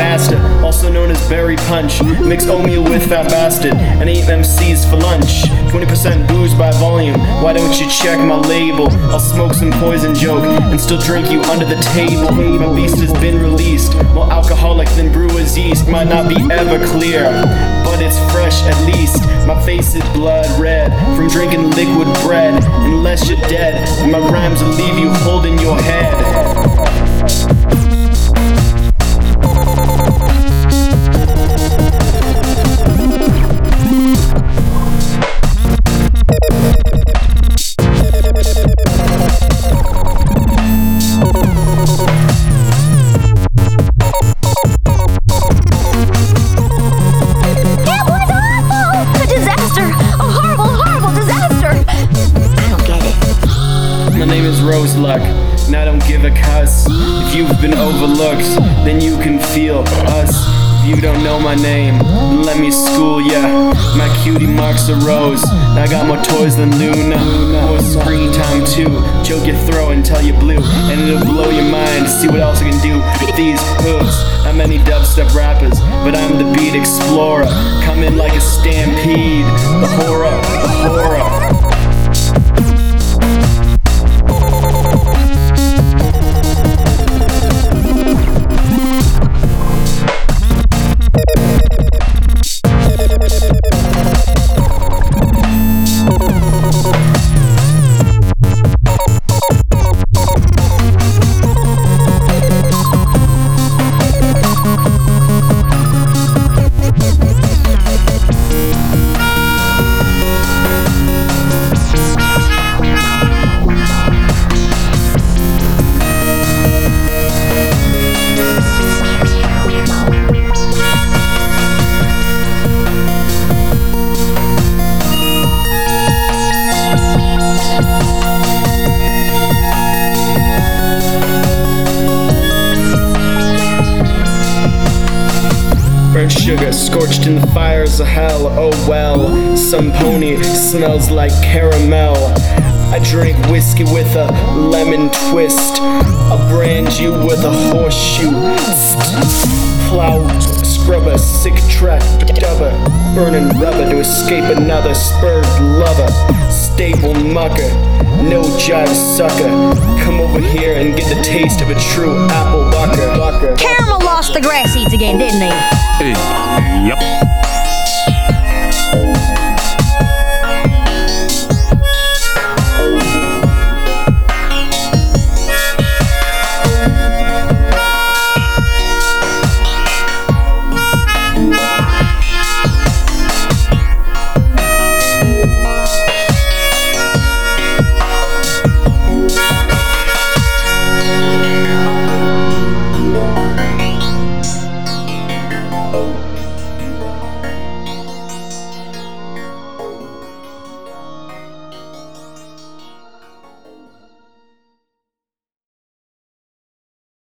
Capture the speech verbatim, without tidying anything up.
disaster, also known as berry punch. Mix oatmeal with fat bastard and eat M Cs for lunch. twenty percent booze by volume, why don't you check my label? I'll smoke some poison joke and still drink you under the table. My beast has been released, more alcoholic than brewer's yeast. Might not be ever clear, but it's fresh at least. My face is blood red from drinking liquid bread. Unless you're dead, my rhymes will leave you holding your head. My name is Rose Luck, and I don't give a cuss. If you've been overlooked, then you can feel us. If you don't know my name, let me school ya. My cutie marks a rose. I got more toys than Luna. More screen time too. Choke your throat until you blue, and it'll blow your mind to see what else I can do with these hooves. Not many dubstep rappers, but I'm the beat explorer. Coming like a stampede. The horror, the horror. Burnt sugar, scorched in the fires of hell. Oh well, some pony smells like caramel. I drink whiskey with a lemon twist. I'll brand you with a horseshoe. Plow scrubber, sick track dubber, burning rubber to escape another spurred lover. Staple mucker, no jive sucker. Come over here and get the taste of a true apple bucker. Caramel lost the grass seeds again, didn't he? Yep.